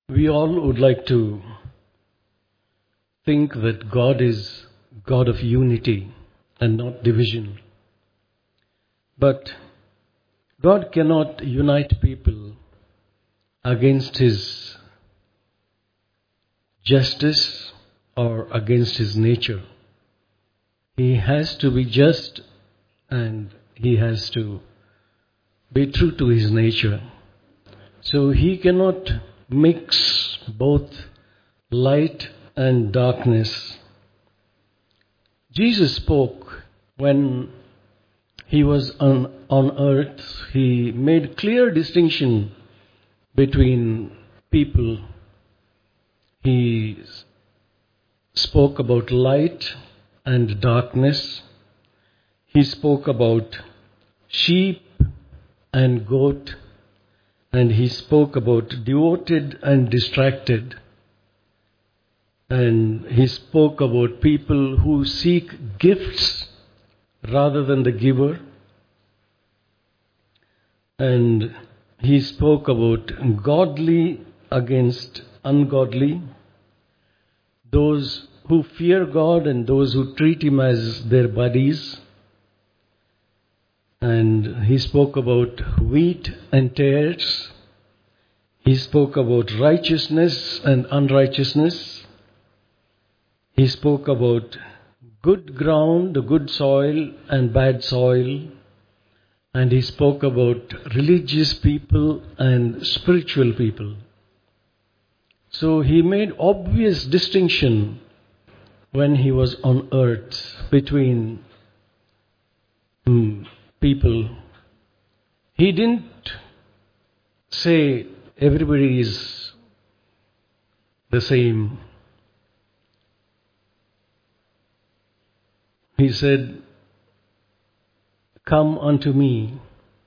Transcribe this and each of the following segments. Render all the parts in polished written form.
We all would like to think that God is God of unity and not division. But God cannot unite people against His justice or against His nature. He has to be just and He has to be true to His nature. So He cannot mix both light and darkness. Jesus spoke when He was on earth. He made clear distinction between people. He spoke about light and darkness. He spoke about sheep and goat. And He spoke about devoted and distracted. And He spoke about people who seek gifts rather than the giver. And He spoke about godly against ungodly, those who fear God and those who treat Him as their buddies. And He spoke about wheat and tares. He spoke about righteousness and unrighteousness. He spoke about good ground, good soil and bad soil. And He spoke about religious people and spiritual people. So He made obvious distinction when He was on earth between people. He didn't say everybody is the same. He said, "Come unto me,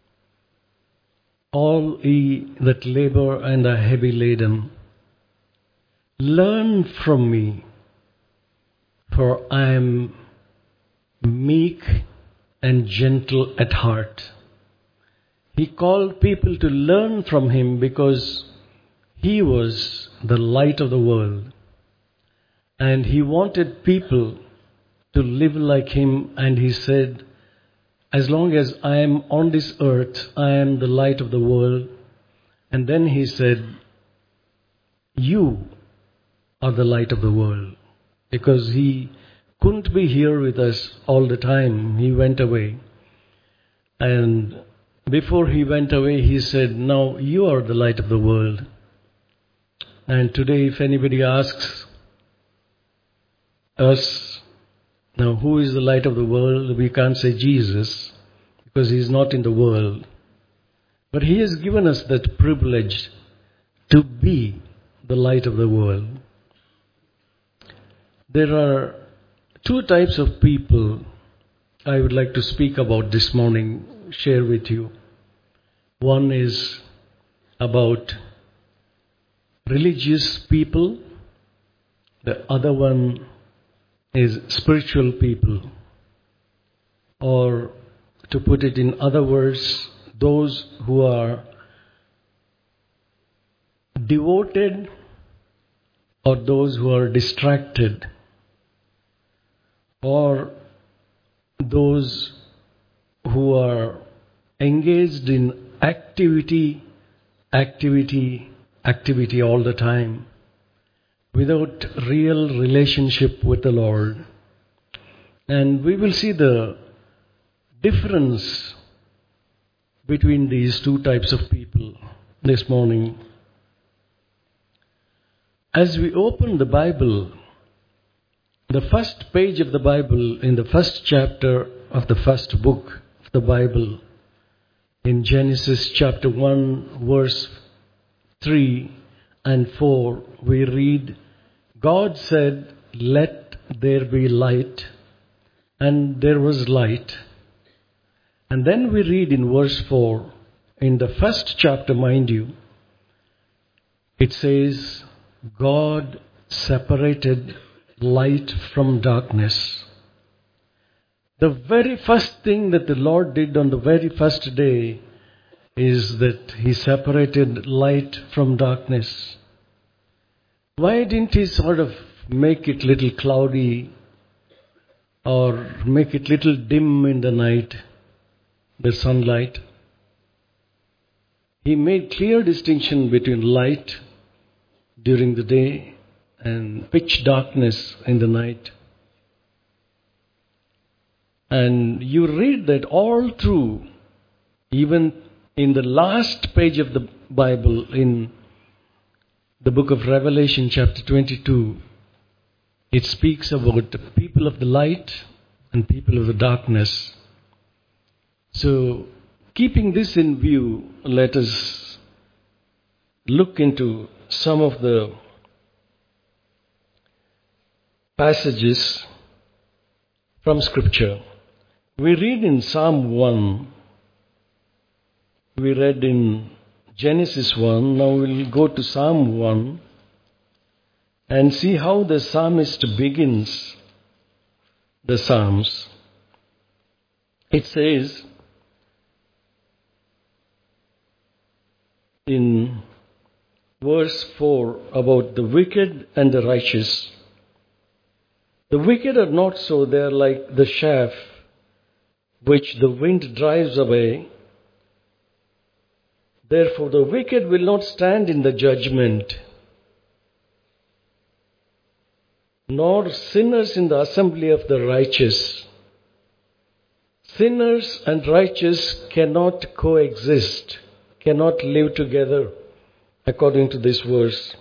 all ye that labor and are heavy laden. Learn from me, for I am meek and gentle at heart." He called people to learn from Him because He was the light of the world. And He wanted people to live like Him, and He said, as long as I am on this earth, I am the light of the world. And then He said, you are the light of the world. Because He couldn't be here with us all the time. He went away. And before He went away, He said, now you are the light of the world. And today, if anybody asks us, now who is the light of the world? We can't say Jesus, because He is not in the world. But He has given us that privilege to be the light of the world. There are two types of people I would like to speak about this morning, share with you. One is about religious people. The other one is spiritual people. Or to put it in other words, those who are devoted or those who are distracted, or those who are engaged in activity all the time without real relationship with the Lord. And we will see the difference between these two types of people this morning. As we open the Bible, the first page of the Bible, in the first chapter of the first book of the Bible, in Genesis chapter 1, verse 3 and 4, we read, God said, let there be light, and there was light. And then we read in verse 4, in the first chapter, mind you, it says, God separated light from darkness. The very first thing that the Lord did on the very first day is that He separated light from darkness. Why didn't he sort of make it little cloudy or make it little dim in the night, the sunlight? He made clear distinction between light during the day and pitch darkness in the night. And you read that all through, even in the last page of the Bible, in the book of Revelation chapter 22, it speaks about the people of the light and people of the darkness. So, keeping this in view, let us look into some of the passages from Scripture. We read in Psalm 1, we read in Genesis 1, now we'll go to Psalm 1 and see how the psalmist begins the Psalms. It says in verse 4 about the wicked and the righteous. The wicked are not so, they are like the chaff which the wind drives away. Therefore the wicked will not stand in the judgment, nor sinners in the assembly of the righteous. Sinners and righteous cannot coexist, cannot live together, according to this verse.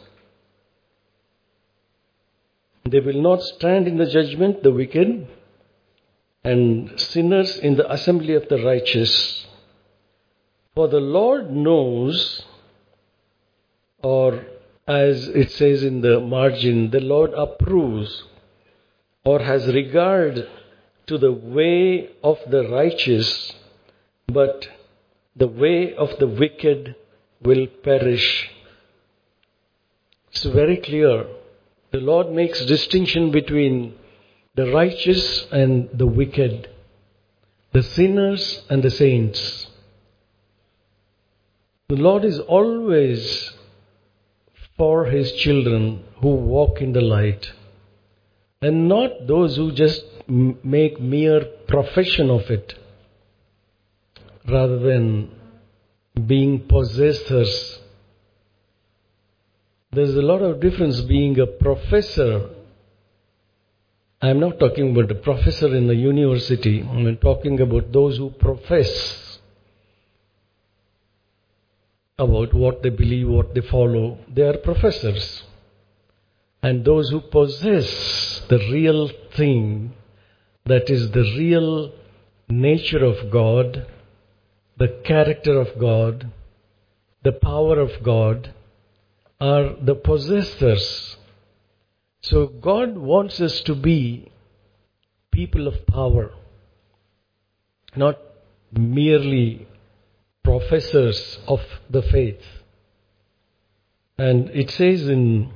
They will not stand in the judgment, the wicked, and sinners in the assembly of the righteous. For the Lord knows, or as it says in the margin, the Lord approves or has regard to the way of the righteous, but the way of the wicked will perish. It's very clear. The Lord makes distinction between the righteous and the wicked, the sinners and the saints. The Lord is always for His children who walk in the light, and not those who just make mere profession of it, rather than being possessors. There's a lot of difference being a professor. I'm not talking about a professor in a university. I'm talking about those who profess about what they believe, what they follow. They are professors. And those who possess the real thing, that is the real nature of God, the character of God, the power of God, are the possessors. So God wants us to be people of power, not merely professors of the faith. And it says in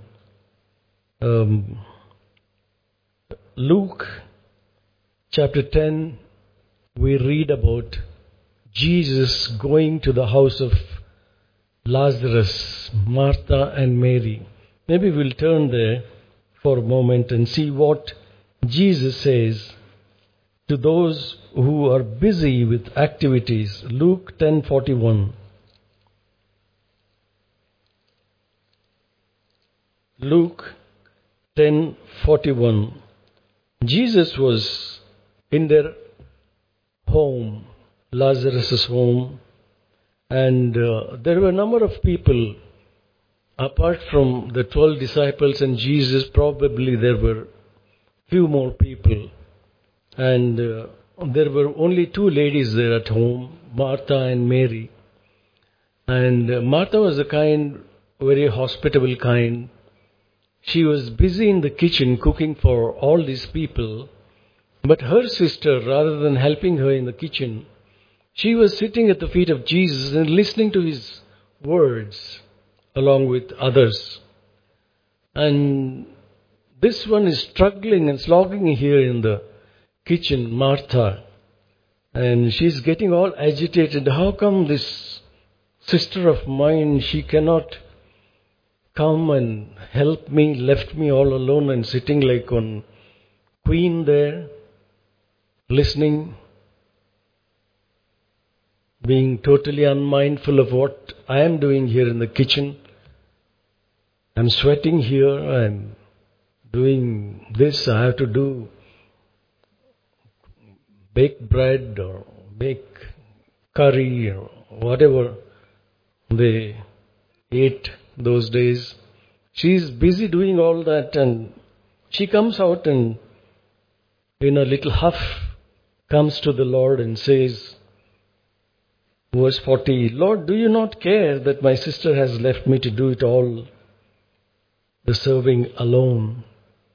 Luke chapter 10, we read about Jesus going to the house of Lazarus, Martha and Mary. Maybe we'll turn there for a moment and see what Jesus says to those who are busy with activities. Luke 10:41. Luke 10:41. Jesus was in their home, Lazarus' home, and there were a number of people. Apart from the 12 disciples and Jesus, probably there were few more people. And there were only two ladies there at home, Martha and Mary. And Martha was a kind, very hospitable kind. She was busy in the kitchen cooking for all these people. But her sister, rather than helping her in the kitchen, she was sitting at the feet of Jesus and listening to His words along with others. And this one is struggling and slogging here in the kitchen, Martha. And she's getting all agitated. How come this sister of mine, she cannot come and help me, left me all alone and sitting like one queen there, listening, being totally unmindful of what I am doing here in the kitchen. I'm sweating here, I'm doing this, I have to do bake bread or bake curry or whatever they ate those days. She's busy doing all that, and she comes out and in a little huff comes to the Lord and says, verse 40, Lord, do you not care that my sister has left me to do it all, the serving alone?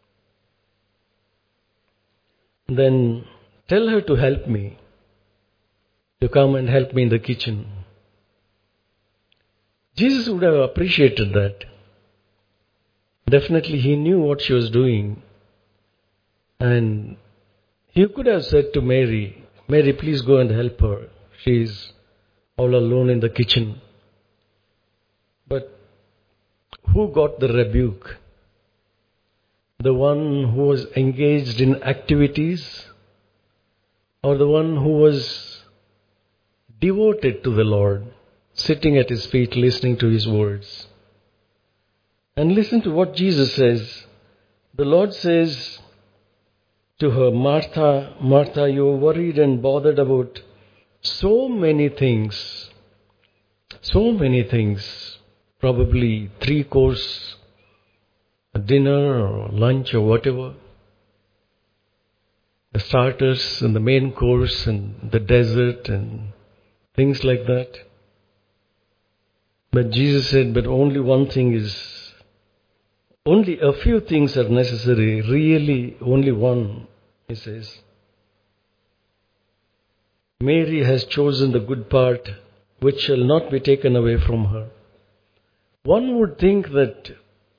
Then tell her to help me, to come and help me in the kitchen. Jesus would have appreciated that. Definitely he knew what she was doing. And he could have said to Mary, Mary, please go and help her. She's all alone in the kitchen. But who got the rebuke? The one who was engaged in activities, or the one who was devoted to the Lord, sitting at his feet listening to his words? And listen to what Jesus says. The Lord says to her, Martha, Martha, you are worried and bothered about so many things. So many things. Probably 3-course dinner or lunch or whatever. The starters and the main course and the dessert and things like that. But Jesus said, but only a few things are necessary, really only one, he says. Mary has chosen the good part, which shall not be taken away from her. One would think that,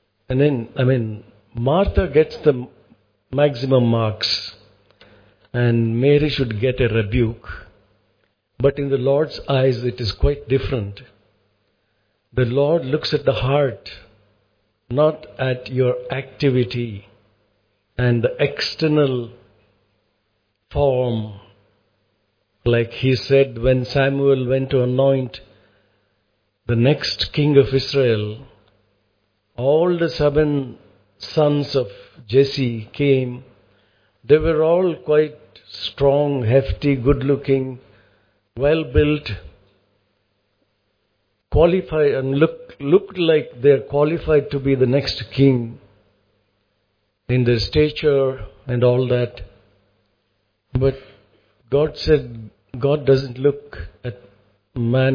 Martha gets the maximum marks and Mary should get a rebuke. But in the Lord's eyes, it is quite different. The Lord looks at the heart, not at your activity and the external form. Like he said when Samuel went to anoint the next king of Israel, all the 7 sons of Jesse came. They were all quite strong, hefty, good-looking, well-built, qualified, and looked like they're qualified to be the next king in their stature and all that. But God said, God doesn't look at man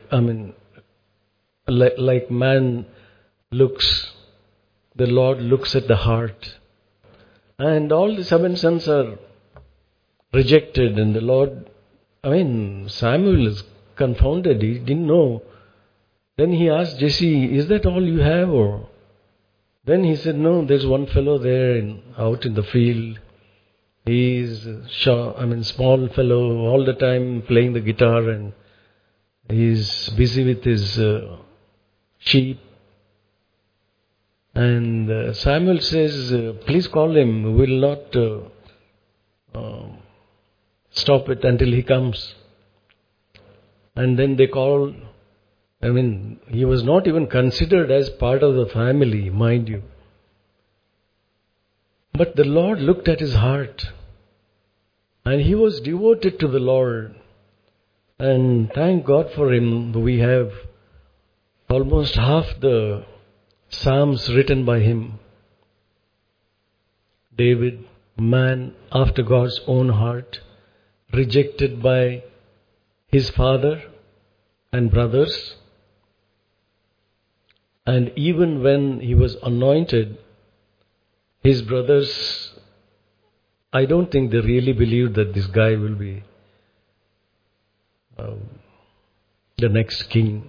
like man looks. The Lord looks at the heart. And all the 7 sons are rejected, and the Lord, Samuel is confounded. He didn't know. Then he asked Jesse, is that all you have? Or then he said, no, there's one fellow there out in the field. He's small fellow, all the time playing the guitar, and he's busy with his sheep. And Samuel says, please call him. We will not stop it until he comes. And then they call. He was not even considered as part of the family, mind you. But the Lord looked at his heart. And he was devoted to the Lord. And thank God for him. We have almost half the Psalms written by him. David, man after God's own heart, rejected by his father and brothers. And even when he was anointed, his brothers, I don't think they really believed that this guy will be the next king.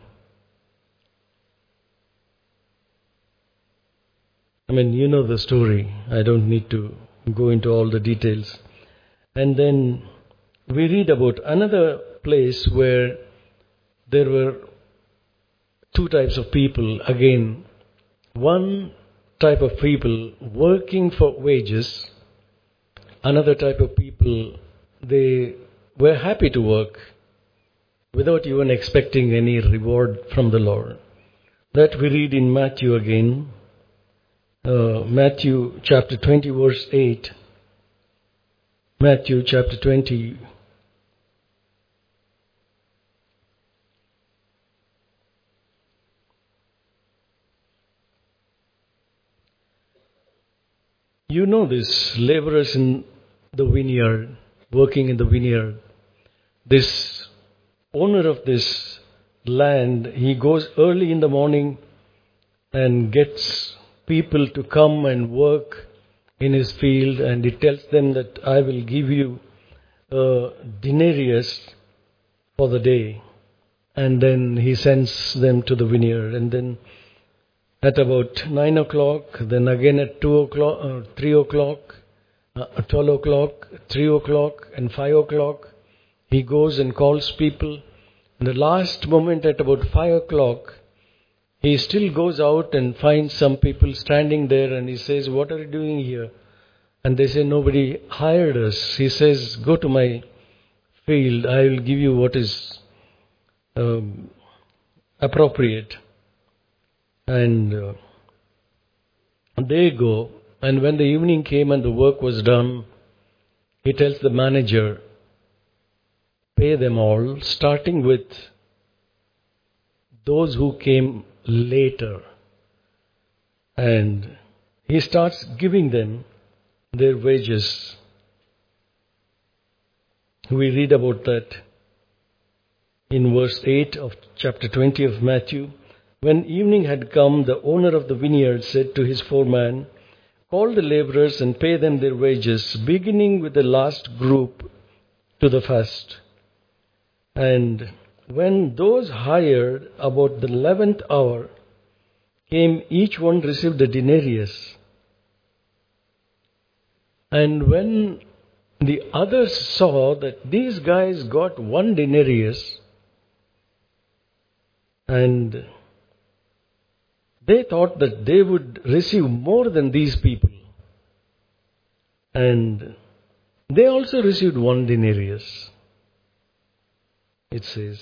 You know the story. I don't need to go into all the details. And then we read about another place where there were 2 types of people. Again, One type of people working for wages, another type of people, they were happy to work without even expecting any reward from the Lord. That we read in Matthew again, Matthew chapter 20 verse 8. Matthew chapter 20. You know this, laborers in the vineyard, working in the vineyard. This owner of this land, he goes early in the morning and gets people to come and work in his field, and he tells them that I will give you a denarius for the day. And then he sends them to the vineyard, and then at about 9 o'clock, then again at 2 o'clock, 3 o'clock, 12 o'clock, 3 o'clock, and 5 o'clock, he goes and calls people. In the last moment at about 5 o'clock, he still goes out and finds some people standing there, and he says, what are you doing here? And they say, nobody hired us. He says, go to my field, I will give you what is appropriate. And they go, and when the evening came and the work was done, he tells the manager, pay them all, starting with those who came later. And he starts giving them their wages. We read about that in verse 8 of chapter 20 of Matthew. When evening had come, the owner of the vineyard said to his foreman, call the laborers and pay them their wages, beginning with the last group to the first. And when those hired about the 11th hour came, each one received a denarius. And when the others saw that these guys got one denarius, and they thought that they would receive more than these people. And they also received one denarius, it says.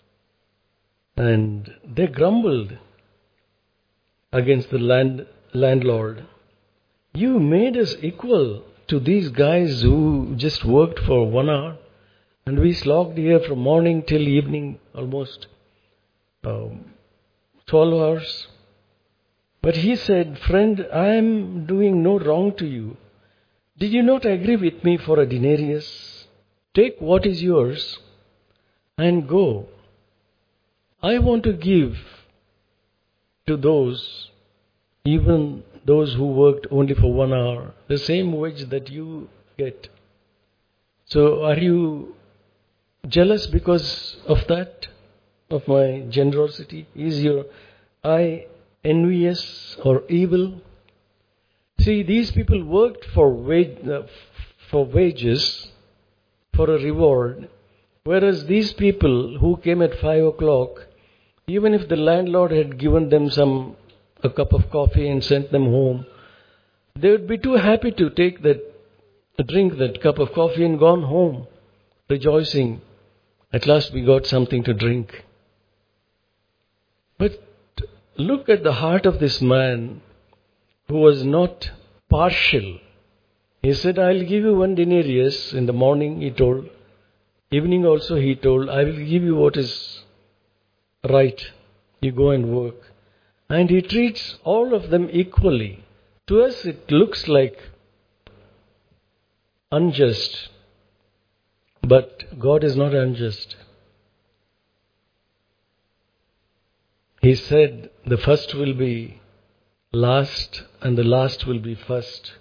And they grumbled against the landlord. You made us equal to these guys who just worked for 1 hour, and we slogged here from morning till evening, almost 12 hours. But he said, friend, I am doing no wrong to you. Did you not agree with me for a denarius? Take what is yours and go. I want to give to those, even those who worked only for 1 hour, the same wage that you get. So are you jealous because of that, of my generosity? Is your eye envious or evil? See, these people worked for wages, for a reward, whereas these people who came at 5 o'clock, even if the landlord had given them a cup of coffee and sent them home, they would be too happy to drink that cup of coffee and gone home, rejoicing, at last we got something to drink. But look at the heart of this man who was not partial. He said, I'll give you one denarius in the morning, he told. Evening also he told, I will give you what is right. You go and work. And he treats all of them equally. To us it looks like unjust. But God is not unjust. He said the first will be last and the last will be first.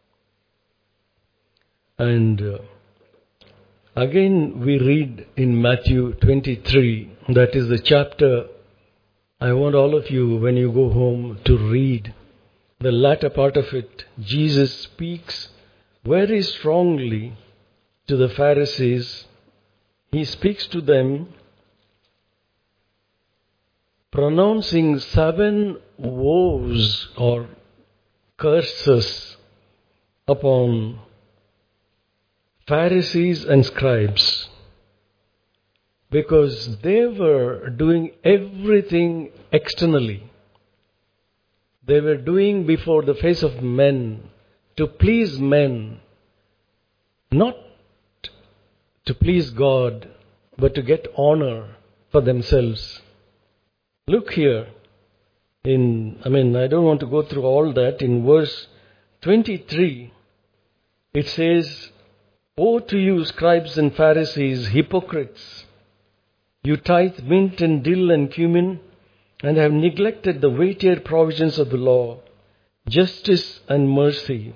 And again we read in Matthew 23, that is the chapter I want all of you, when you go home, to read the latter part of it. Jesus speaks very strongly to the Pharisees. He speaks to them pronouncing 7 woes or curses upon Pharisees and scribes, because they were doing everything externally. They were doing before the face of men, to please men, not to please God, but to get honor for themselves. Look here, I don't want to go through all that. In verse 23, it says, "Woe to you, scribes and Pharisees, hypocrites! You tithe mint and dill and cumin, and have neglected the weightier provisions of the law, justice and mercy."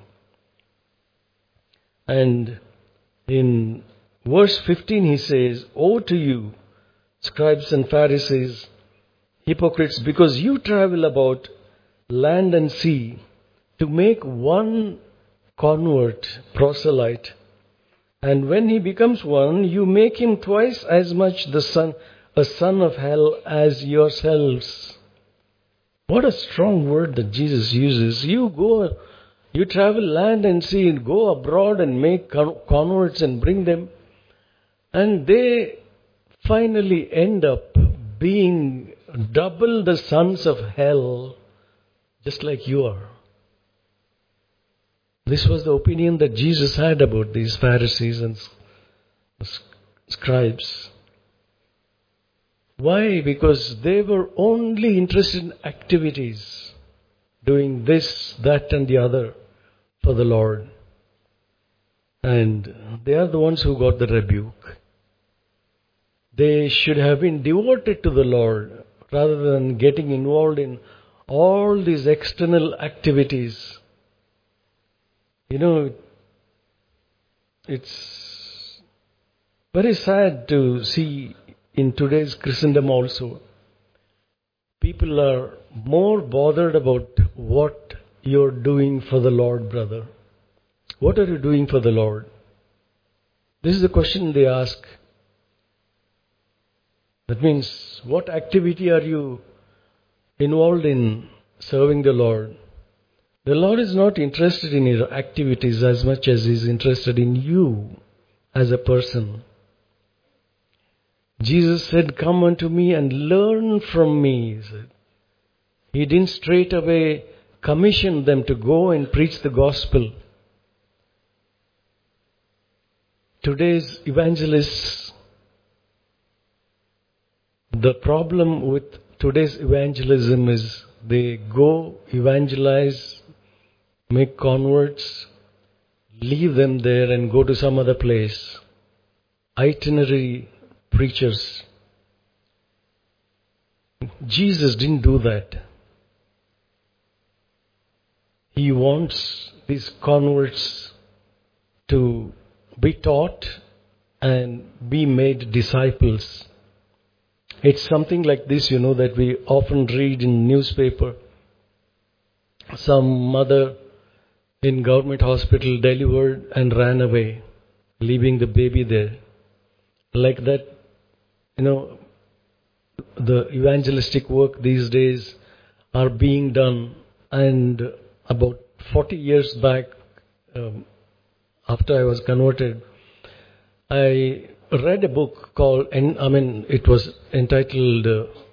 And in verse 15 he says, "Woe to you, scribes and Pharisees, hypocrites, because you travel about land and sea to make one convert, proselyte. And when he becomes one, you make him twice as much a son of hell as yourselves." What a strong word that Jesus uses. You travel land and sea, and go abroad and make converts and bring them. And they finally end up being double the sons of hell, just like you are. This was the opinion that Jesus had about these Pharisees and scribes. Why? Because they were only interested in activities, doing this, that and the other for the Lord. And they are the ones who got the rebuke. They should have been devoted to the Lord rather than getting involved in all these external activities. It's very sad to see in today's Christendom also, people are more bothered about what you're doing for the Lord, brother. What are you doing for the Lord? This is the question they ask. That means, what activity are you involved in serving the Lord? The Lord is not interested in your activities as much as He is interested in you as a person. Jesus said, "Come unto me and learn from me." He said. He didn't straight away commission them to go and preach the gospel. Today's evangelists, the problem with today's evangelism is they go evangelize, make converts, leave them there and go to some other place. Itinerary preachers. Jesus didn't do that. He wants these converts to be taught and be made disciples. It's something like this, that we often read in newspaper. Some mother in government hospital delivered and ran away, leaving the baby there. Like that, the evangelistic work these days are being done. And about 40 years back, after I was converted, I read a book called, it was entitled,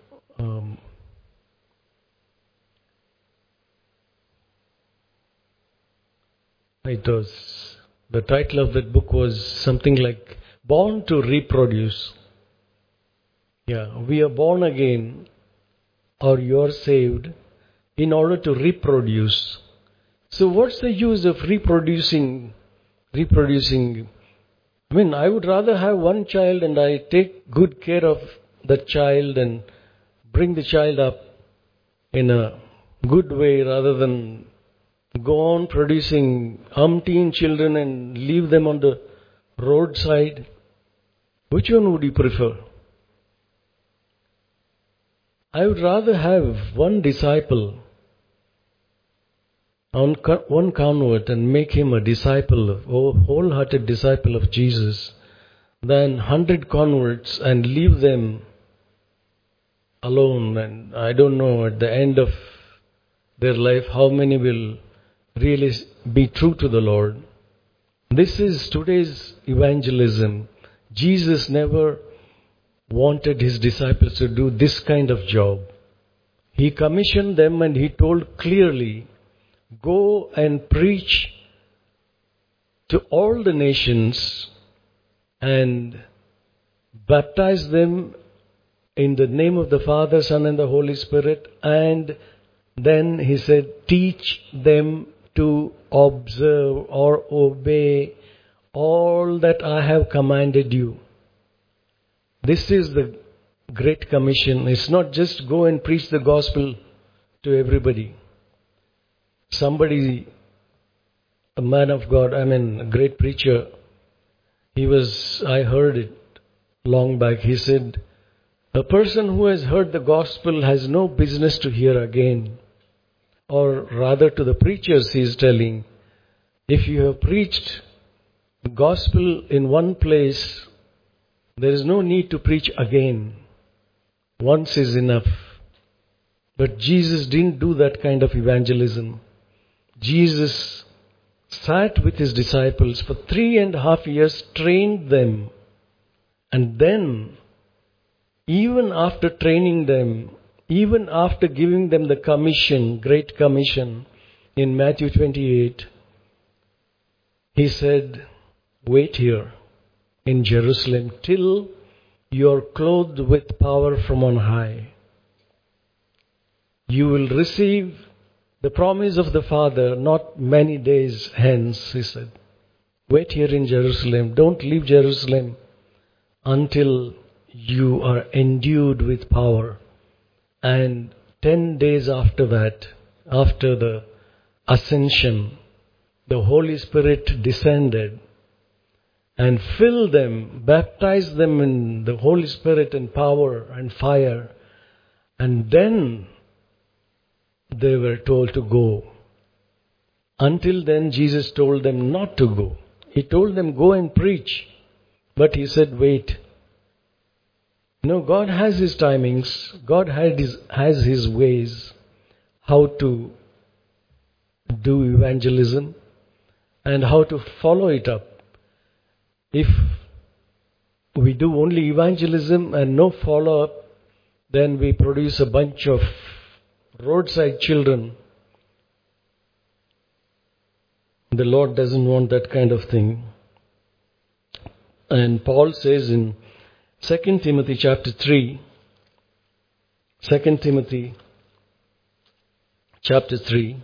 the title of that book was something like Born to Reproduce. Yeah, we are born again, or you are saved, in order to reproduce. So what's the use of reproducing? I would rather have one child and I take good care of that child and bring the child up in a good way rather than go on producing umpteen children and leave them on the roadside. Which one would you prefer? I would rather have one disciple, one convert, and make him a wholehearted disciple of Jesus, than 100 converts and leave them alone, and I don't know at the end of their life how many will really be true to the Lord. This is today's evangelism. Jesus never wanted his disciples to do this kind of job. He commissioned them and he told clearly, go and preach to all the nations and baptize them in the name of the Father, Son, and the Holy Spirit. And then he said, teach them to observe or obey all that I have commanded you. This is the Great Commission. It's not just go and preach the gospel to everybody. Somebody, a man of God, a great preacher, I heard it long back. He said, a person who has heard the gospel has no business to hear again. Or rather to the preachers he is telling, if you have preached the gospel in one place, there is no need to preach again. Once is enough. But Jesus didn't do that kind of evangelism. Jesus sat with his disciples for 3.5 years, trained them. And then, even after training them, even after giving them the commission, Great Commission, in Matthew 28, he said, wait here in Jerusalem till you are clothed with power from on high. You will receive the promise of the Father not many days hence, he said. Wait here in Jerusalem. Don't leave Jerusalem until you are endued with power. And 10 days after that, after the ascension, the Holy Spirit descended and filled them, baptized them in the Holy Spirit and power and fire. And then they were told to go. Until then, Jesus told them not to go. He told them, go and preach. But he said, wait. No, God has his timings. God has his ways how to do evangelism and how to follow it up. If we do only evangelism and no follow-up, then we produce a bunch of roadside children. The Lord doesn't want that kind of thing. And Paul says in 2 Timothy chapter 3, 2 Timothy chapter 3,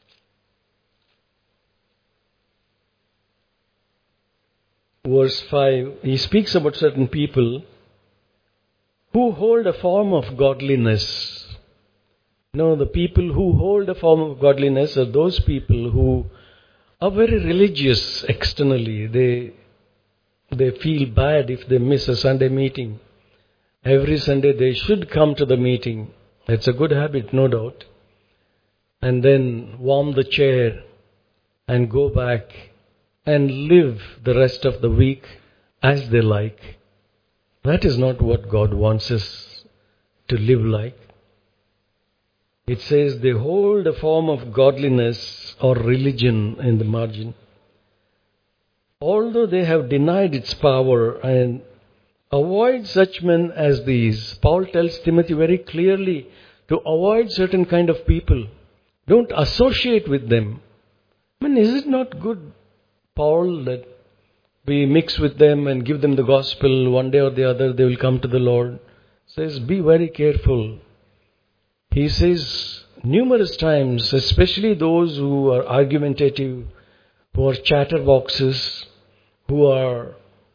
verse 5, he speaks about certain people who hold a form of godliness. No, the people who hold a form of godliness are those people who are very religious externally. They feel bad if they miss a Sunday meeting. Every Sunday they should come to the meeting. It's a good habit, no doubt. And then warm the chair and go back and live the rest of the week as they like. That is not what God wants us to live like. It says they hold a form of godliness or religion in the margin. Although they have denied its power, and avoid such men as these. Paul tells Timothy very clearly to avoid certain kind of people. Don't associate with them. Is it not good, Paul, that we mix with them and give them the gospel? One day or the other they will come to the Lord. Says, be very careful. He says numerous times, especially those who are argumentative, who are chatterboxes, who are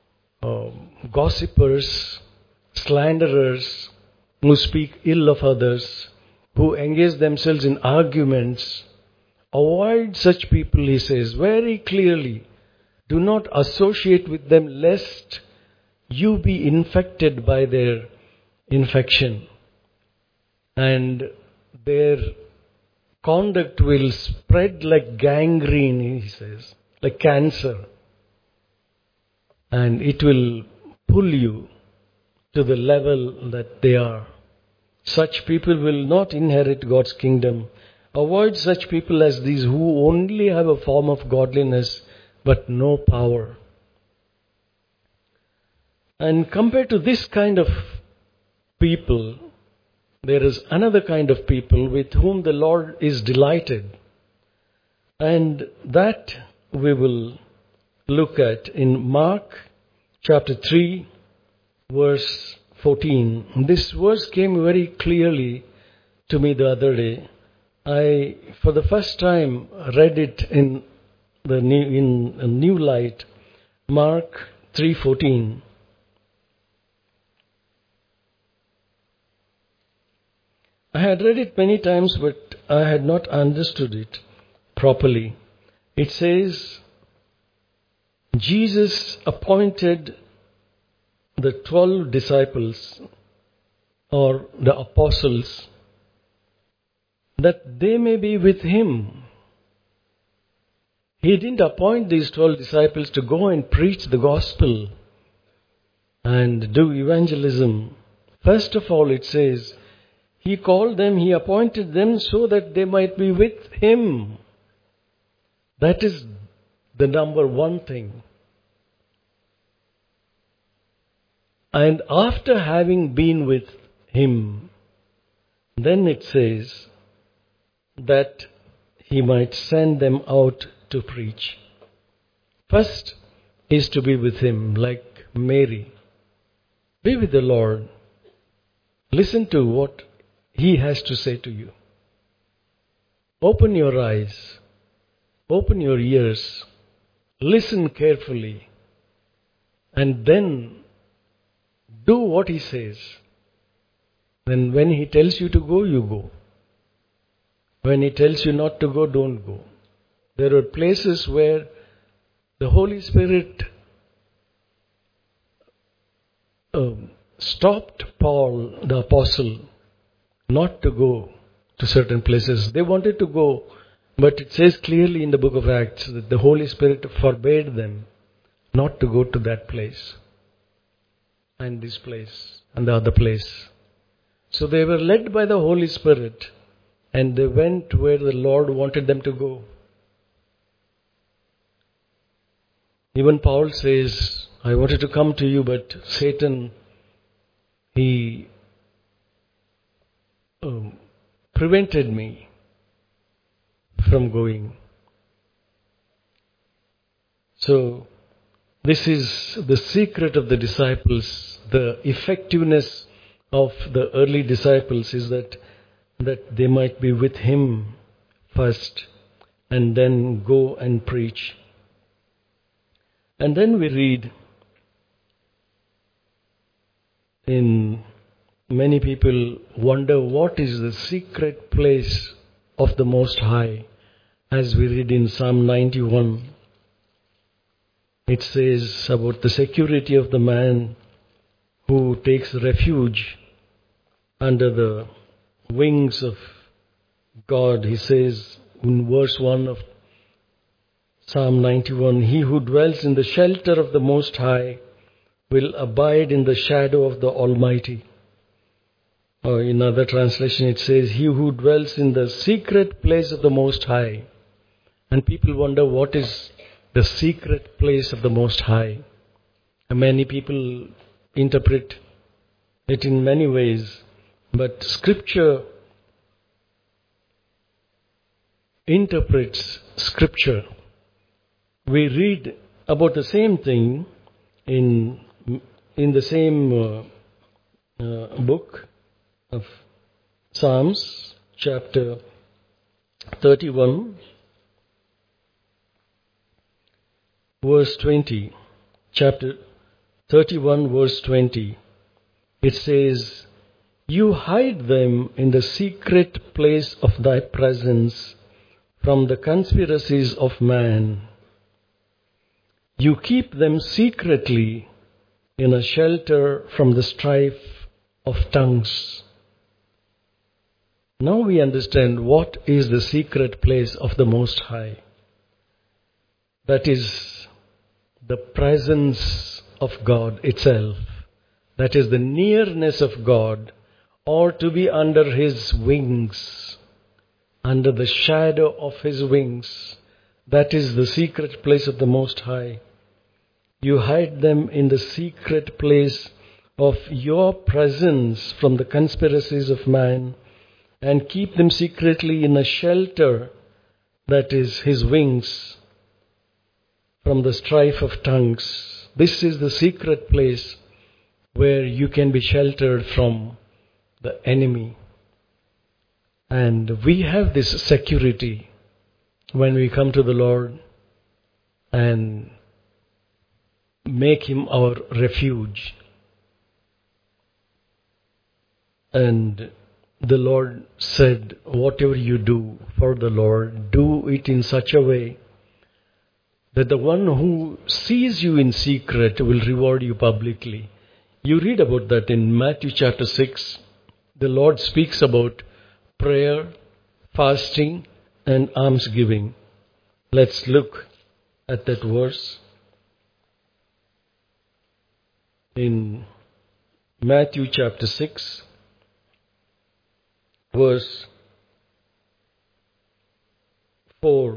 gossipers, slanderers, who speak ill of others, who engage themselves in arguments. Avoid such people, he says very clearly. Do not associate with them lest you be infected by their infection. And their conduct will spread like gangrene, he says, like cancer. And it will pull you to the level that they are. Such people will not inherit God's kingdom. Avoid such people as these who only have a form of godliness but no power. And compared to this kind of people, there is another kind of people with whom the Lord is delighted. And that we will look at in Mark chapter 3, verse 14. This verse came very clearly to me the other day. I, for the first time, read it in a new light. Mark 3:14. I had read it many times, but I had not understood it properly. It says, Jesus appointed the 12 disciples or the apostles that they may be with him. He didn't appoint these 12 disciples to go and preach the gospel and do evangelism. First of all, it says, he called them, he appointed them so that they might be with him. That is the number one thing. And after having been with him, then it says that he might send them out to preach. First is to be with him, like Mary. Be with the Lord. Listen to what he has to say to you. Open your eyes. Open your ears. Listen carefully. And then do what he says. Then when he tells you to go, you go. When he tells you not to go, don't go. There are places where the Holy Spirit stopped Paul, the apostle, not to go to certain places. They wanted to go, but it says clearly in the book of Acts that the Holy Spirit forbade them not to go to that place and this place and the other place. So they were led by the Holy Spirit and they went where the Lord wanted them to go. Even Paul says, I wanted to come to you, but Satan, he prevented me from going. So, this is the secret of the disciples. The effectiveness of the early disciples is that they might be with him first and then go and preach. And then we read in many people wonder what is the secret place of the Most High. As we read in Psalm 91, it says about the security of the man who takes refuge under the wings of God. He says in verse 1 of Psalm 91, he who dwells in the shelter of the Most High will abide in the shadow of the Almighty. Or in other translation it says, he who dwells in the secret place of the Most High. And people wonder what is the secret place of the Most High. And many people interpret it in many ways. But Scripture interprets Scripture. We read about the same thing in the same book of Psalms, chapter 31, verse 20. Chapter 31, verse 20. It says, you hide them in the secret place of thy presence from the conspiracies of man. You keep them secretly in a shelter from the strife of tongues. Now we understand what is the secret place of the Most High. That is the presence of God itself. That is the nearness of God or to be under His wings, under the shadow of His wings. That is the secret place of the Most High. You hide them in the secret place of your presence from the conspiracies of man, and keep them secretly in a shelter, that is His wings, from the strife of tongues. This is the secret place where you can be sheltered from the enemy. And we have this security when we come to the Lord and make Him our refuge. And the Lord said, whatever you do for the Lord, do it in such a way that the one who sees you in secret will reward you publicly. You read about that in Matthew chapter 6. The Lord speaks about prayer, fasting, and almsgiving. Let's look at that verse. In Matthew chapter 6, verse 4.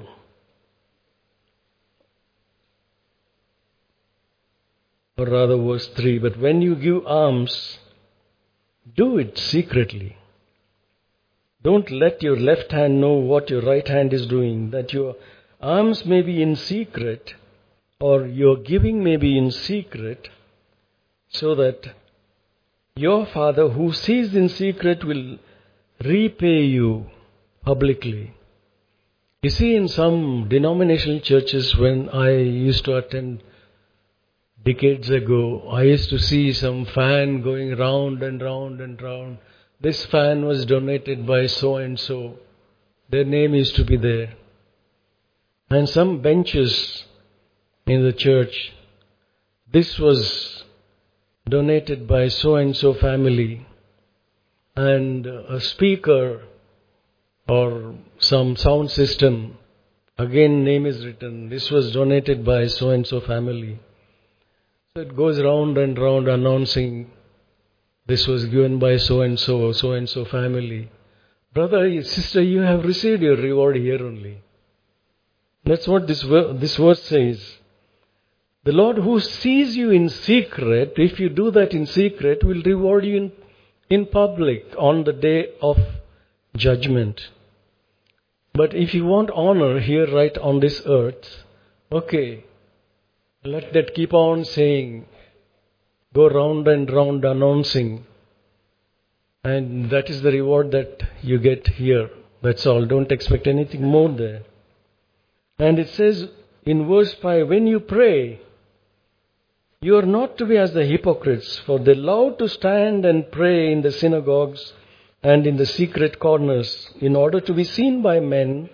Or rather verse 3. But when you give alms, do it secretly. Don't let your left hand know what your right hand is doing, that your alms may be in secret, or your giving may be in secret, so that your Father who sees in secret will repay you publicly. You see, in some denominational churches, when I used to attend decades ago, I used to see some fan going round and round and round. This fan was donated by so and so. Their name used to be there. And some benches in the church, this was donated by so and so family. And a speaker or some sound system, again name is written. This was donated by so and so family. So it goes round and round announcing, this was given by so and so family. Brother, sister, you have received your reward here only. That's what this verse says. The Lord who sees you in secret, if you do that in secret, will reward you in public on the day of judgment. But if you want honor here right on this earth, okay, let that keep on saying, go round and round announcing, and that is the reward that you get here. That's all. Don't expect anything more there. And it says in verse 5, when you pray, you are not to be as the hypocrites, for they love to stand and pray in the synagogues and in the secret corners, in order to be seen by men.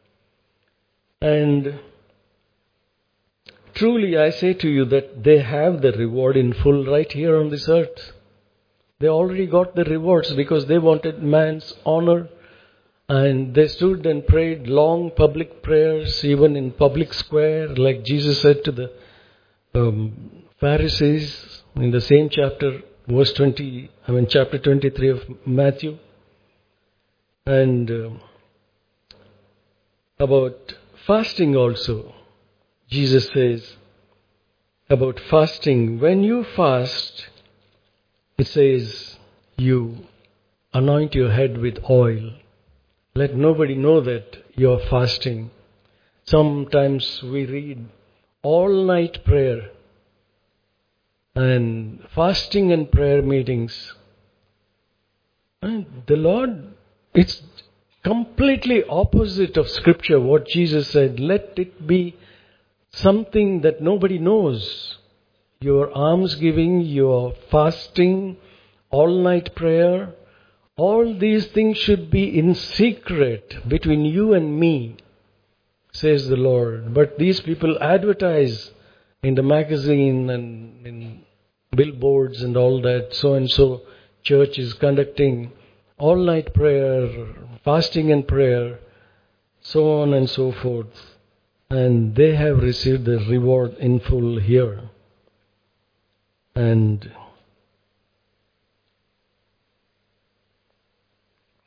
And truly I say to you that they have the reward in full right here on this earth. They already got the rewards because they wanted man's honor. And they stood and prayed long public prayers, even in public square, like Jesus said to the Pharisees in the same chapter, chapter 23 of Matthew. And about fasting also, Jesus says about fasting, when you fast, it says you anoint your head with oil. Let nobody know that you are fasting. Sometimes we read all-night prayer and fasting and prayer meetings. And the Lord, it's completely opposite of Scripture, what Jesus said. Let it be something that nobody knows. Your almsgiving, your fasting, all-night prayer, all these things should be in secret between you and me, says the Lord. But these people advertise in the magazine and in billboards and all that, so and so church is conducting all-night prayer, fasting and prayer, so on and so forth. And they have received the reward in full here. And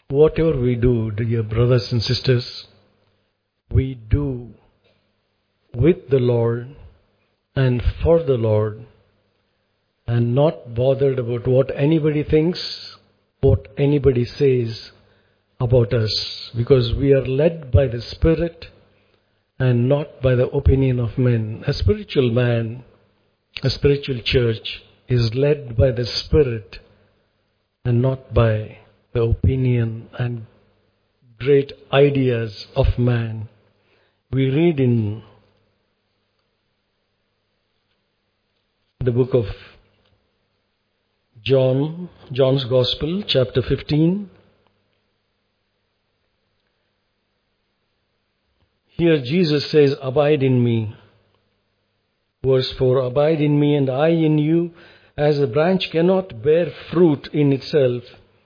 whatever we do, dear brothers and sisters, we do with the Lord and for the Lord, and not bothered about what anybody thinks, what anybody says about us, because we are led by the Spirit and not by the opinion of men. A spiritual man, a spiritual church is led by the Spirit and not by the opinion and great ideas of man. We read in the book of John's Gospel, chapter 15. Here Jesus says, "Abide in me." Verse 4, "Abide in me and I in you, as a branch cannot bear fruit in itself,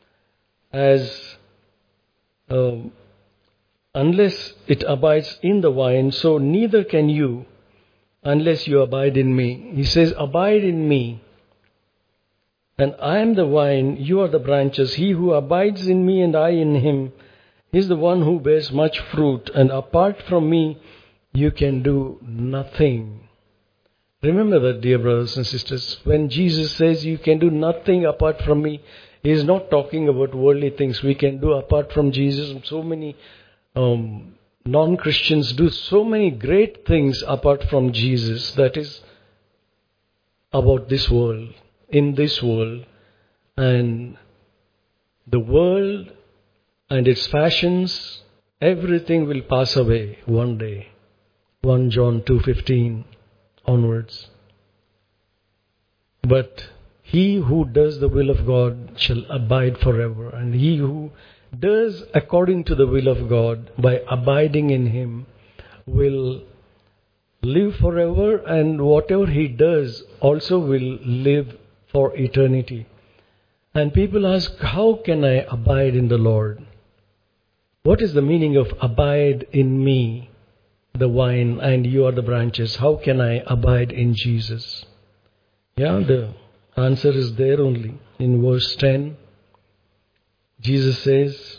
unless it abides in the vine, so neither can you unless you abide in me." He says, "Abide in me, and I am the vine, you are the branches. He who abides in me and I in him is the one who bears much fruit, and apart from me you can do nothing." Remember that, dear brothers and sisters. When Jesus says you can do nothing apart from me, He is not talking about worldly things we can do apart from Jesus. So many non-Christians do so many great things apart from Jesus. That is about this world, in this world. And the world and its fashions, everything will pass away one day. 1 John 2:15 onwards. But he who does the will of God shall abide forever. And he who does according to the will of God by abiding in him will live forever, and whatever he does also will live for eternity. And people ask, how can I abide in the Lord? What is the meaning of abide in me, the vine, and you are the branches? How can I abide in Jesus? Yeah, the answer is there only. In verse 10, Jesus says,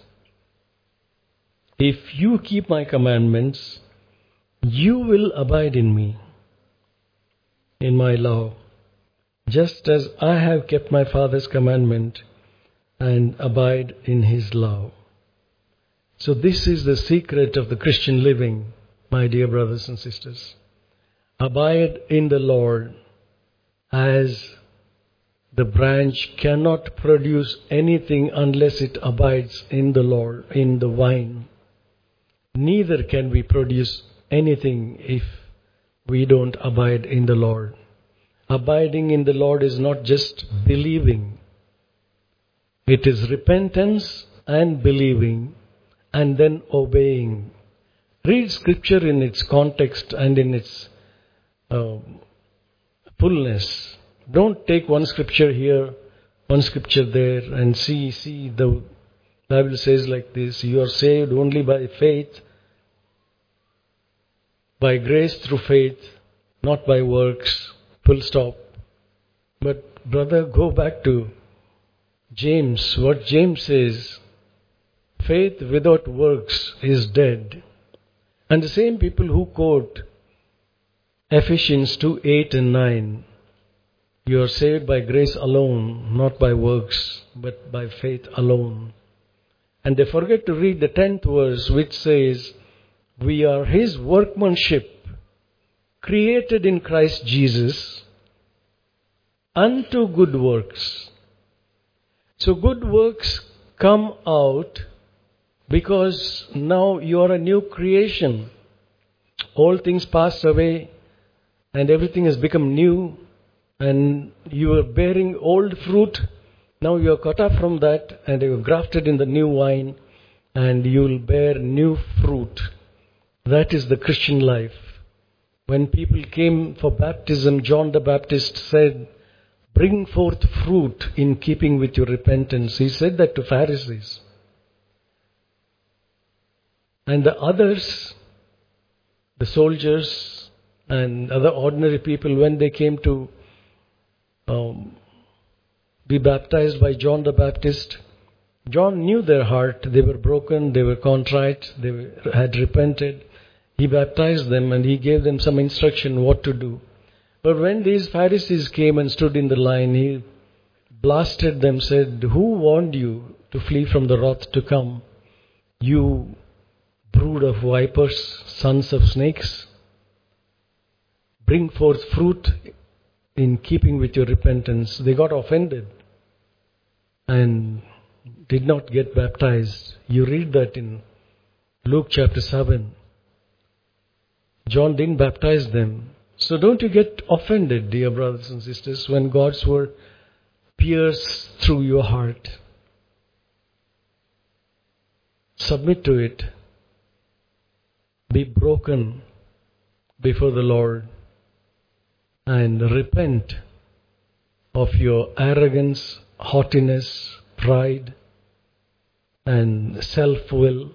"If you keep my commandments, you will abide in me, in my love, just as I have kept my Father's commandment and abide in his love." So this is the secret of the Christian living, my dear brothers and sisters. Abide in the Lord, as the branch cannot produce anything unless it abides in the Lord, in the vine. Neither can we produce anything if we don't abide in the Lord. Abiding in the Lord is not just believing. It is repentance and believing and then obeying. Read Scripture in its context and in its fullness. Don't take one Scripture here, one Scripture there, and see the Bible says like this: you are saved only by faith, by grace through faith, not by works, full stop. But brother, go back to James. What James says, faith without works is dead. And the same people who quote Ephesians 2:8 and 9, you are saved by grace alone, not by works, but by faith alone. And they forget to read the 10th verse, which says, we are his workmanship, created in Christ Jesus, unto good works. So good works come out because now you are a new creation. All things passed away and everything has become new, and you are bearing old fruit. Now you are cut off from that and you are grafted in the new vine, and you will bear new fruit. That is the Christian life. When people came for baptism, John the Baptist said, bring forth fruit in keeping with your repentance. He said that to Pharisees. And the others, the soldiers and other ordinary people, when they came to be baptized by John the Baptist, John knew their heart. They were broken, they were contrite, had repented. He baptized them and he gave them some instruction what to do. But when these Pharisees came and stood in the line, he blasted them, said, "Who warned you to flee from the wrath to come? You brood of vipers, sons of snakes, bring forth fruit in keeping with your repentance." They got offended and did not get baptized. You read that in Luke chapter 7. John didn't baptize them. So don't you get offended, dear brothers and sisters, when God's word pierces through your heart. Submit to it. Be broken before the Lord and repent of your arrogance, haughtiness, pride, and self-will,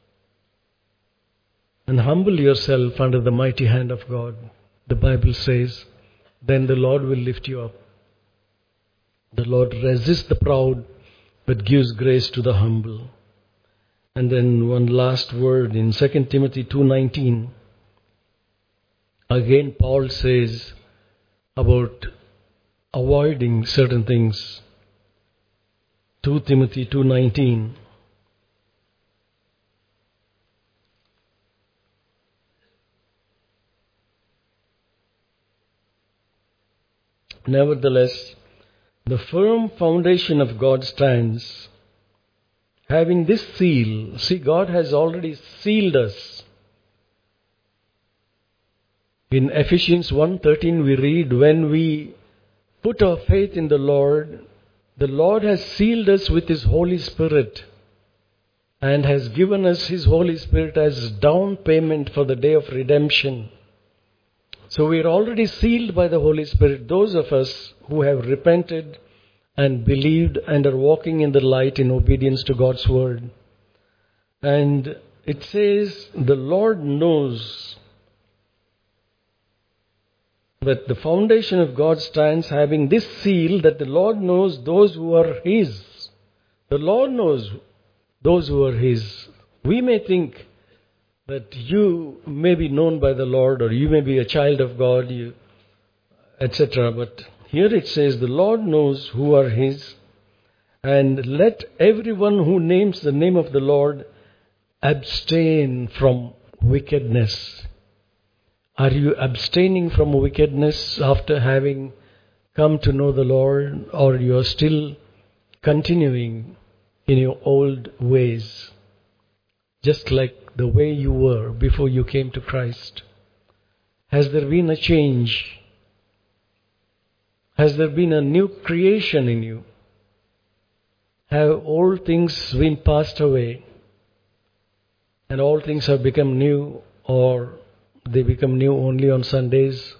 and humble yourself under the mighty hand of God. The Bible says, then the Lord will lift you up. The Lord resists the proud, but gives grace to the humble. And then one last word in 2 Timothy 2:19. Again Paul says about avoiding certain things. 2 Timothy 2:19. Nevertheless, the firm foundation of God stands, having this seal. See, God has already sealed us. In Ephesians 1:13 we read, when we put our faith in the Lord has sealed us with His Holy Spirit and has given us His Holy Spirit as down payment for the day of redemption. So we are already sealed by the Holy Spirit, those of us who have repented and believed and are walking in the light in obedience to God's word. And it says the Lord knows that the foundation of God stands, having this seal, that the Lord knows those who are His. The Lord knows those who are His. We may think that you may be known by the Lord, or you may be a child of God, etc. But here it says the Lord knows who are His, and let everyone who names the name of the Lord abstain from wickedness. Are you abstaining from wickedness after having come to know the Lord, or you are still continuing in your old ways, just like the way you were before you came to Christ? Has there been a change? Has there been a new creation in you? Have old things been passed away and all things have become new, or they become new only on Sundays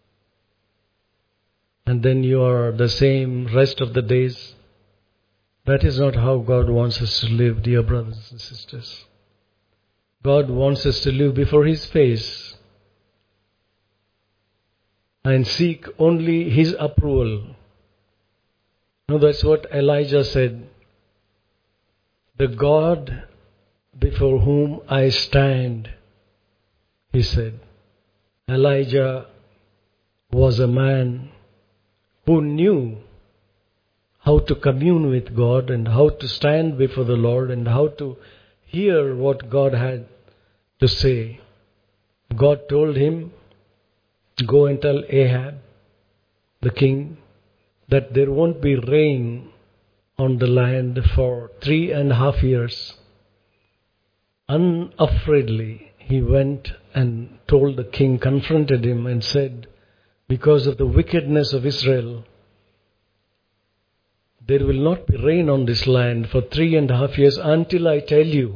and then you are the same rest of the days? That is not how God wants us to live, dear brothers and sisters. God wants us to live before His face and seek only His approval. No, that's what Elijah said. The God before whom I stand, he said. Elijah was a man who knew how to commune with God and how to stand before the Lord and how to hear what God had to say. God told him, go and tell Ahab, the king, that there won't be rain on the land for 3.5 years. Unafraidly, he went and told the king, confronted him and said, because of the wickedness of Israel, there will not be rain on this land for 3.5 years until I tell you.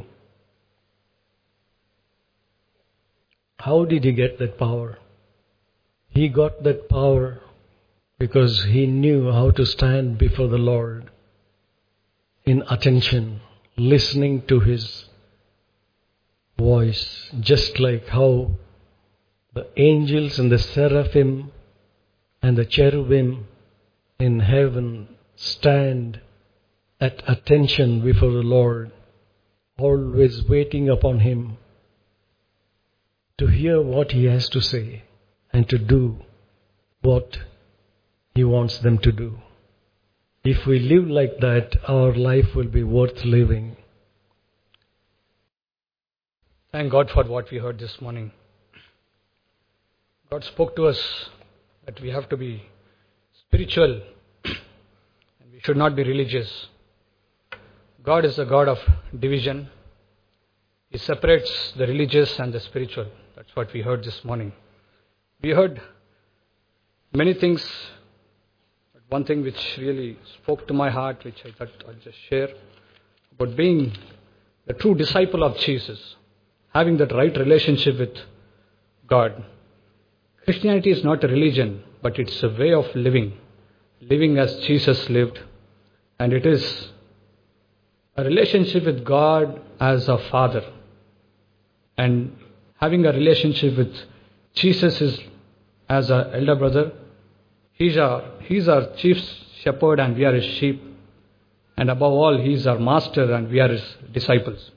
How did he get that power? He got that power because he knew how to stand before the Lord in attention, listening to His voice, just like how the angels and the seraphim and the cherubim in heaven stand at attention before the Lord, always waiting upon Him to hear what He has to say and to do what He wants them to do. If we live like that, our life will be worth living. Thank God for what we heard this morning. God spoke to us that we have to be spiritual and we should not be religious. God is a God of division. He separates the religious and the spiritual. That's what we heard this morning. We heard many things, but one thing which really spoke to my heart, which I thought I'll just share, about being the true disciple of Jesus, having that right relationship with God. Christianity is not a religion, but it's a way of living as Jesus lived. And it is a relationship with God as a Father. And having a relationship with Jesus is as our elder brother. He's our chief shepherd and we are his sheep. And above all, he's our master and we are his disciples.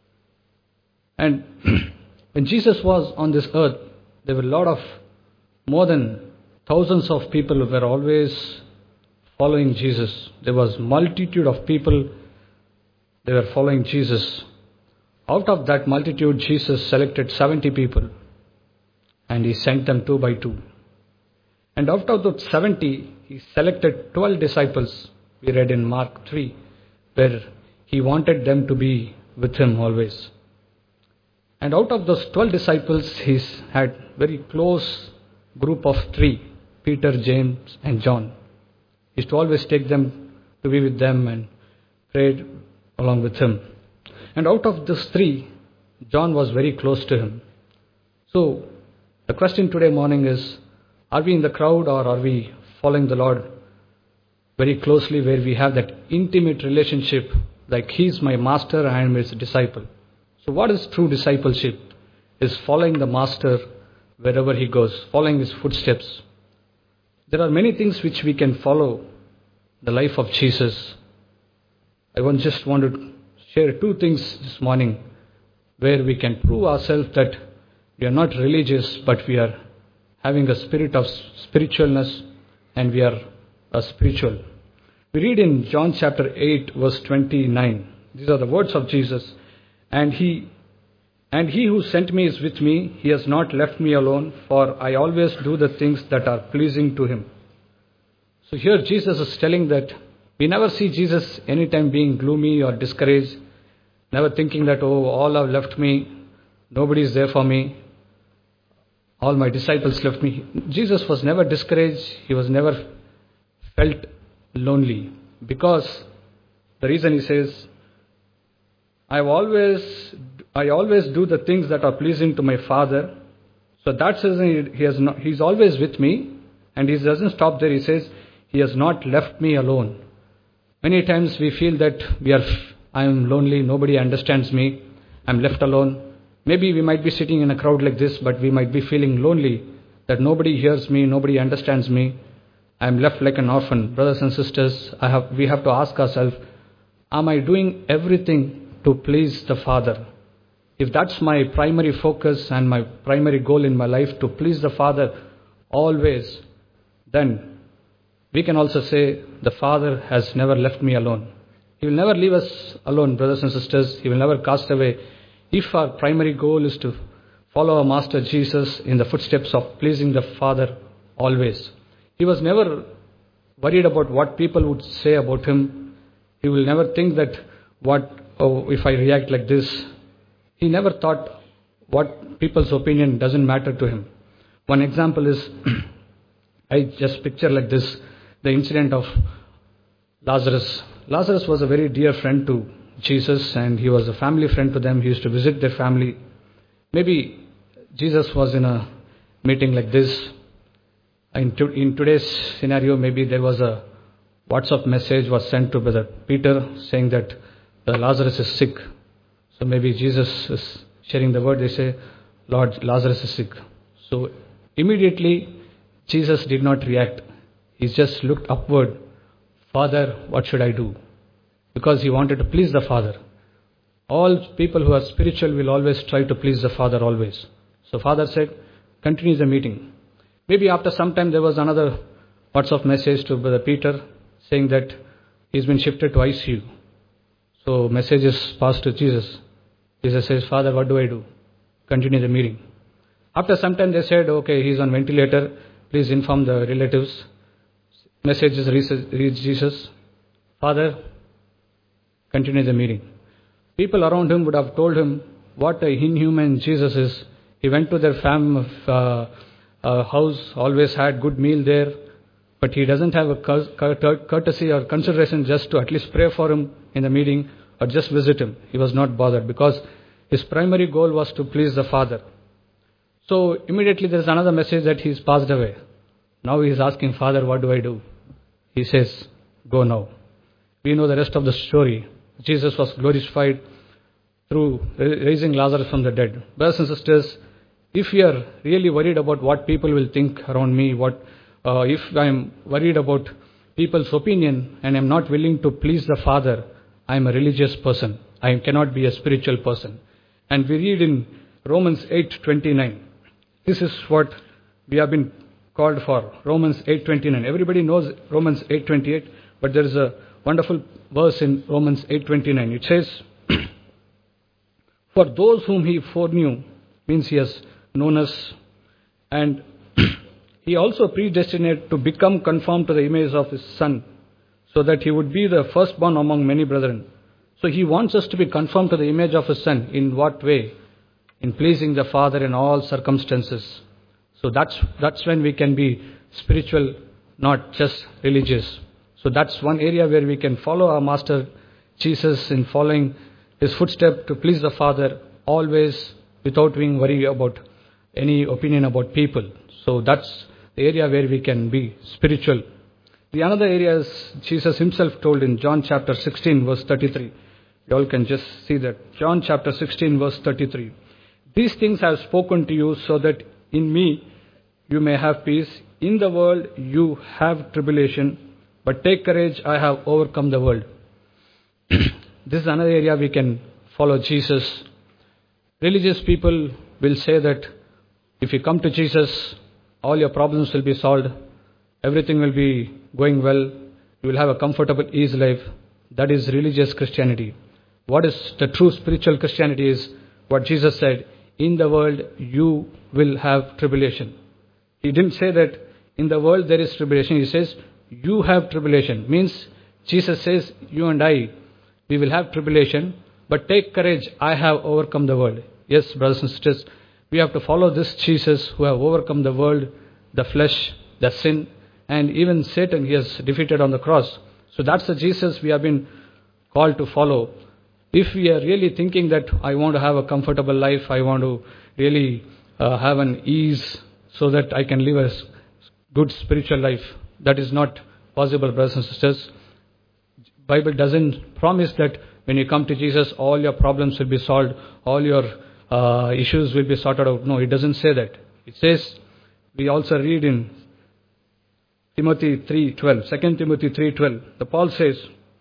And when Jesus was on this earth, there were more than thousands of people who were always following Jesus. There was multitude of people, they were following Jesus. Out of that multitude, Jesus selected 70 people and he sent them 2 by 2. And out of those 70, he selected 12 disciples. We read in Mark 3, where he wanted them to be with him always. And out of those 12 disciples, he had very close group of 3, Peter, James and John. He used to always take them to be with them and prayed along with him. And out of those 3, John was very close to him. So the question today morning is, are we in the crowd or are we following the Lord very closely, where we have that intimate relationship, like he's my master, I am his disciple. So what is true discipleship? Is following the master wherever he goes, following his footsteps. There are many things which we can follow the life of Jesus. I just want to share 2 things this morning where we can prove ourselves that we are not religious, but we are having a spirit of spiritualness and we are spiritual. We read in John chapter 8 verse 29. These are the words of Jesus. And he who sent me is with me. He has not left me alone, for I always do the things that are pleasing to him. So here Jesus is telling that we never see Jesus anytime being gloomy or discouraged, never thinking that, oh, all have left me, nobody is there for me, all my disciples left me. Jesus was never discouraged, he was never felt lonely, because the reason he says, I always do the things that are pleasing to my Father. So that's reason he's always with me, and he doesn't stop there. He says, he has not left me alone. Many times we feel that I am lonely, nobody understands me, I'm left alone. Maybe we might be sitting in a crowd like this, but we might be feeling lonely, that nobody hears me, nobody understands me. I'm left like an orphan. Brothers and sisters, we have to ask ourselves, am I doing everything to please the Father? If that's my primary focus and my primary goal in my life, to please the Father always, then we can also say the Father has never left me alone. He will never leave us alone, brothers and sisters. He will never cast away. If our primary goal is to follow our Master Jesus in the footsteps of pleasing the Father always. He was never worried about what people would say about him. He will never think that if I react like this. He never thought what people's opinion doesn't matter to him. One example is, I just picture like this, the incident of Lazarus. Lazarus was a very dear friend to Jesus and he was a family friend to them. He used to visit their family. Maybe Jesus was in a meeting like this. In today's scenario, maybe there was a WhatsApp message was sent to Brother Peter saying that Lazarus is sick. So maybe Jesus is sharing the word. They say, Lord, Lazarus is sick. So immediately Jesus did not react. He just looked upward. Father, what should I do? because he wanted to please the Father. All people who are spiritual will always try to please the Father always. So Father said, continue the meeting. Maybe after some time there was another WhatsApp message to Brother Peter saying that he's been shifted to ICU. So message is passed to Jesus. Jesus says, Father, what do I do? Continue the meeting. After some time they said, okay, he's on ventilator. Please inform the relatives. Message is reads Jesus. Father, continue the meeting. People around him would have told him what a inhuman Jesus is. He went to their house, always had good meal there, but he doesn't have a courtesy or consideration just to at least pray for him in the meeting or just visit him. He was not bothered because his primary goal was to please the Father. So immediately there is another message that he's passed away. Now he is asking, Father, what do I do? He says, go now. We know the rest of the story. Jesus was glorified through raising Lazarus from the dead. Brothers and sisters, if we are really worried about what people will think around me, if I am worried about people's opinion and I am not willing to please the Father, I am a religious person. I cannot be a spiritual person. And we read in Romans 8:29. This is what we have been called for. Romans 8:29. Everybody knows Romans 8:28, but there is a wonderful verse in Romans 8:29. It says, for those whom he foreknew, means he has known us, and he also predestinated to become conformed to the image of his Son, so that he would be the firstborn among many brethren. So he wants us to be conformed to the image of his Son. In what way? In pleasing the Father in all circumstances. So that's when we can be spiritual, not just religious. So that's one area where we can follow our Master Jesus in following his footstep to please the Father, always without being worried about any opinion about people. So that's the area where we can be spiritual. The another area is Jesus himself told in John chapter 16 verse 33. You all can just see that. John chapter 16 verse 33. These things I have spoken to you so that in me you may have peace. In the world you have tribulation, but take courage, I have overcome the world. This is another area we can follow Jesus. Religious people will say that if you come to Jesus, all your problems will be solved. Everything will be going well. You will have a comfortable, easy life. That is religious Christianity. What is the true spiritual Christianity is what Jesus said, in the world you will have tribulation. He didn't say that in the world there is tribulation. He says you have tribulation. Means Jesus says you and I, we will have tribulation, but take courage, I have overcome the world. Yes, brothers and sisters, we have to follow this Jesus who have overcome the world, the flesh, the sin, and even Satan he has defeated on the cross. So that's the Jesus we have been called to follow. If we are really thinking that I want to have a comfortable life, I want to really have an ease so that I can live a good spiritual life, that is not possible, brothers and sisters. Bible doesn't promise that when you come to Jesus, all your problems will be solved, all your issues will be sorted out. No, it doesn't say that. It says, we also read in Timothy 3:12, 2 Timothy 3:12, the Paul says,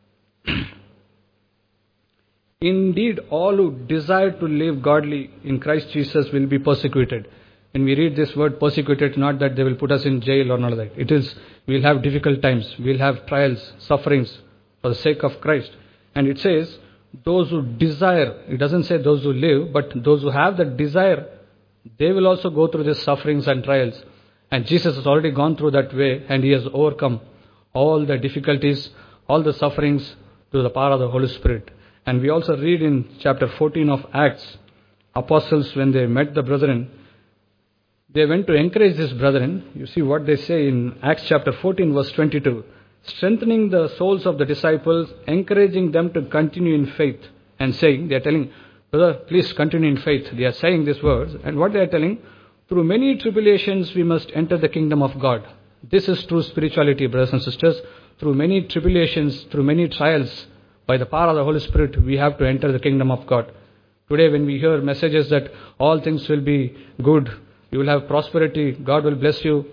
indeed, all who desire to live godly in Christ Jesus will be persecuted. When we read this word persecuted, not that they will put us in jail or none of that. It is, we'll have difficult times, we'll have trials, sufferings for the sake of Christ. And it says, those who desire, it doesn't say those who live, but those who have the desire, they will also go through these sufferings and trials. And Jesus has already gone through that way, and he has overcome all the difficulties, all the sufferings through the power of the Holy Spirit. And we also read in chapter 14 of Acts, apostles, when they met the brethren, they went to encourage these brethren. You see what they say in Acts chapter 14 verse 22. Strengthening the souls of the disciples, encouraging them to continue in faith, and saying, they are telling, brother, please continue in faith. They are saying these words. And what they are telling, through many tribulations we must enter the kingdom of God. This is true spirituality, brothers and sisters. Through many tribulations, through many trials, by the power of the Holy Spirit, we have to enter the kingdom of God. Today when we hear messages that all things will be good, you will have prosperity, God will bless you.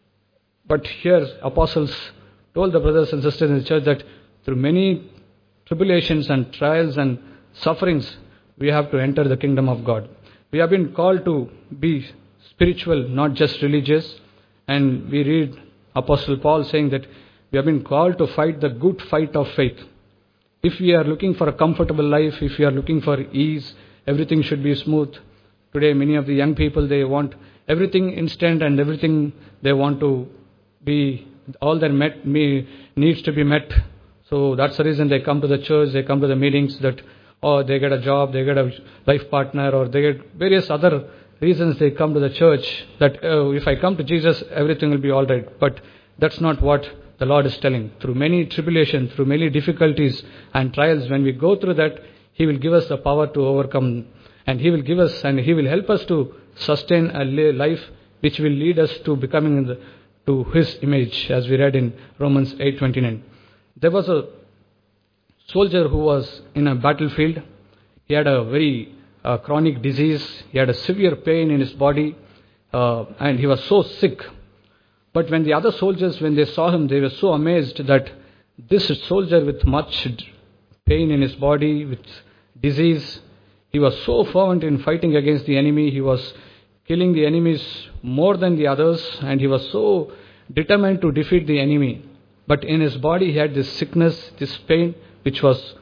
But here apostles told the brothers and sisters in the church that through many tribulations and trials and sufferings, we have to enter the kingdom of God. We have been called to be spiritual, not just religious. And we read Apostle Paul saying that we have been called to fight the good fight of faith. If we are looking for a comfortable life, if we are looking for ease, everything should be smooth. Today, many of the young people, they want everything instant and everything they want to be, all their needs to be met. So that's the reason they come to the church, they come to the meetings, that or they get a job, they get a life partner, or they get various other reasons they come to the church, that if I come to Jesus, everything will be all right. But that's not what the Lord is telling. Through many tribulations, through many difficulties and trials, when we go through that, He will give us the power to overcome. And He will give us, and He will help us to sustain a life which will lead us to becoming to His image, as we read in Romans 8:29. There was a soldier who was in a battlefield. He had a very chronic disease. He had a severe pain in his body, and he was so sick. But when the other soldiers, when they saw him, they were so amazed that this soldier with much pain in his body, with disease, he was so fervent in fighting against the enemy. He was killing the enemies more than the others, and he was so determined to defeat the enemy. But in his body, he had this sickness, this pain, which was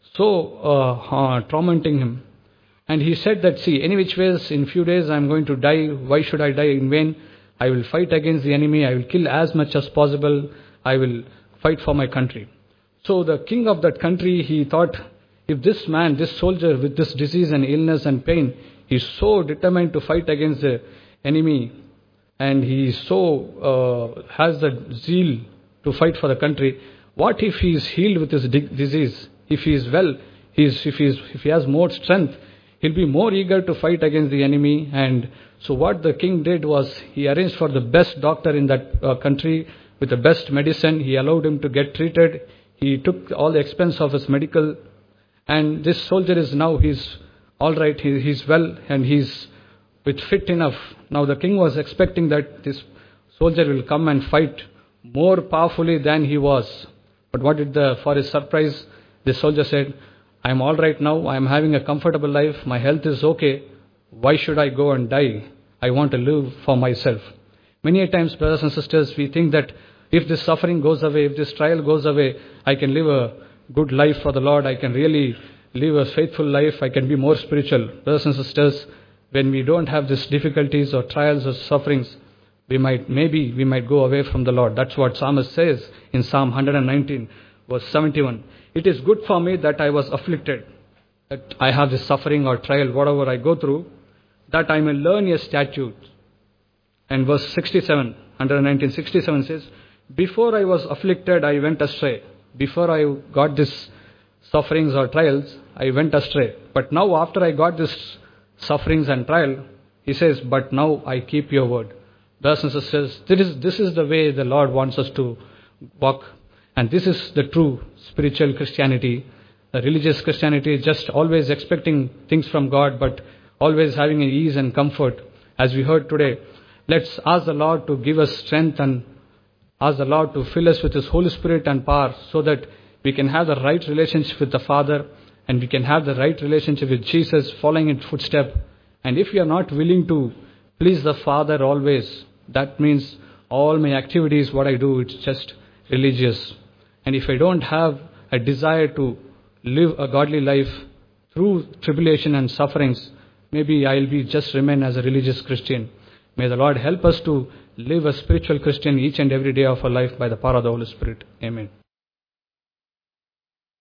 so tormenting him. And he said that, see, any which ways, in few days I am going to die. Why should I die in vain? I will fight against the enemy. I will kill as much as possible. I will fight for my country. So the king of that country, he thought, if this man, this soldier with this disease and illness and pain, is so determined to fight against the enemy, and he so has the zeal to fight for the country, what if he is healed with his disease? If he is well, if he has more strength, he'll be more eager to fight against the enemy. And so what the king did was, he arranged for the best doctor in that country with the best medicine. He allowed him to get treated. He took all the expense of his medical. And this soldier is now, he's all right, he's well, and he's with fit enough. Now the king was expecting that this soldier will come and fight more powerfully than he was. But what did for his surprise, this soldier said, I am all right now, I am having a comfortable life, my health is okay, why should I go and die? I want to live for myself. Many a times, brothers and sisters, we think that if this suffering goes away, if this trial goes away, I can live a good life for the Lord, I can really live a faithful life, I can be more spiritual. Brothers and sisters, when we don't have these difficulties or trials or sufferings, we might go away from the Lord. That's what Psalmist says in Psalm 119, verse 71. It is good for me that I was afflicted, that I have this suffering or trial, whatever I go through, that I may learn your statutes. And verse 67, 119:67 says, before I was afflicted, I went astray. Before I got this sufferings or trials, I went astray. But now after I got this sufferings and trial, he says, but now I keep your word. Brothers and sisters, this is the way the Lord wants us to walk. And this is the true spiritual Christianity. The religious Christianity is just always expecting things from God, but always having an ease and comfort. As we heard today, let's ask the Lord to give us strength and ask the Lord to fill us with His Holy Spirit and power, so that we can have the right relationship with the Father, and we can have the right relationship with Jesus, following in footstep. And if we are not willing to please the Father always, that means all my activities, what I do, it's just religious. And if I don't have a desire to live a godly life through tribulation and sufferings, maybe I'll just remain as a religious Christian. May the Lord help us to live a spiritual Christian each and every day of our life by the power of the Holy Spirit. Amen.